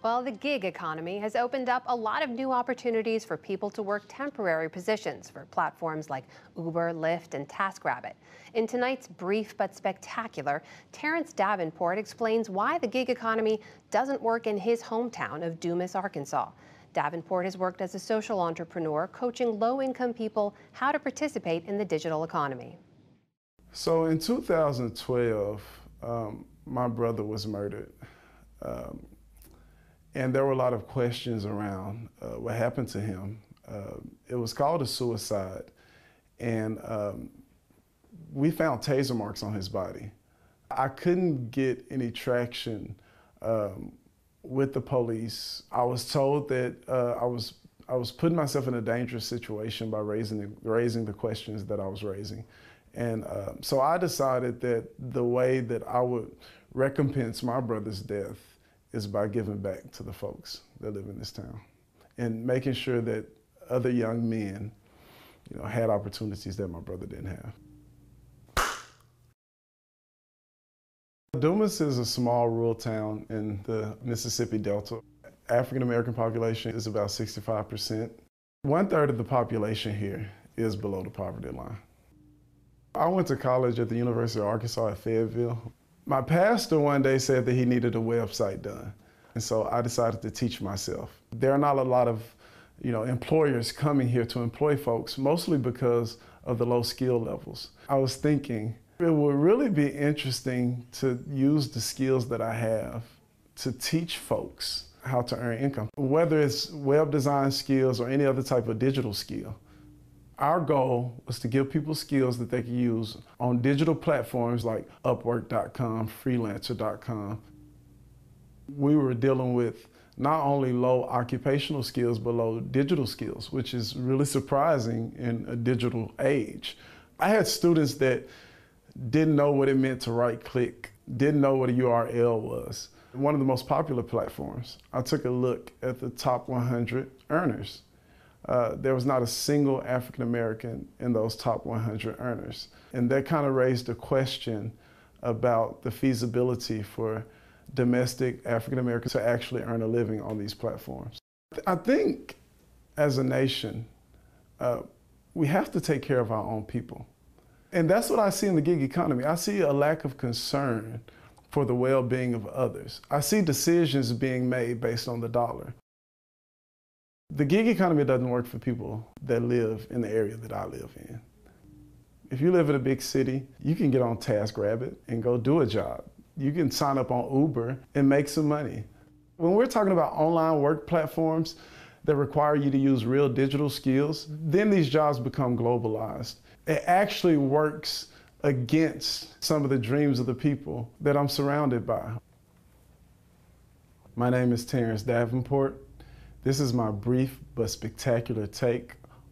Well, the gig economy has opened up a lot of new opportunities for people to work temporary positions for platforms like Uber, Lyft, and TaskRabbit. In tonight's brief but spectacular, Terrence Davenport explains why the gig economy doesn't work in his hometown of Dumas, Arkansas. Davenport has worked as a social entrepreneur, coaching low-income people how to participate in the digital economy. So in 2012, my brother was murdered. And there were a lot of questions around what happened to him. It was called a suicide, and we found taser marks on his body. I couldn't get any traction with the police. I was told that I was putting myself in a dangerous situation by raising the questions that I was raising. And so I decided that the way that I would recompense my brother's death is by giving back to the folks that live in this town and making sure that other young men, had opportunities that my brother didn't have. Dumas is a small rural town in the Mississippi Delta. African-American population is about 65%. 1/3 of the population here is below the poverty line. I went to college at the University of Arkansas at Fayetteville. My pastor one day said that he needed a website done. And so I decided to teach myself. There are not a lot of, employers coming here to employ folks, mostly because of the low skill levels. I was thinking it would really be interesting to use the skills that I have to teach folks how to earn income, whether it's web design skills or any other type of digital skill. Our goal was to give people skills that they can use on digital platforms like Upwork.com, Freelancer.com. We were dealing with not only low occupational skills, but low digital skills, which is really surprising in a digital age. I had students that didn't know what it meant to right-click, didn't know what a URL was. One of the most popular platforms, I took a look at the top 100 earners. There was not a single African American in those top 100 earners. And that kind of raised a question about the feasibility for domestic African Americans to actually earn a living on these platforms. I think as a nation, we have to take care of our own people. And that's what I see in the gig economy. I see a lack of concern for the well-being of others. I see decisions being made based on the dollar. The gig economy doesn't work for people that live in the area that I live in. If you live in a big city, you can get on TaskRabbit and go do a job. You can sign up on Uber and make some money. When we're talking about online work platforms that require you to use real digital skills, then these jobs become globalized. It actually works against some of the dreams of the people that I'm surrounded by. My name is Terrence Davenport. This is my brief but spectacular take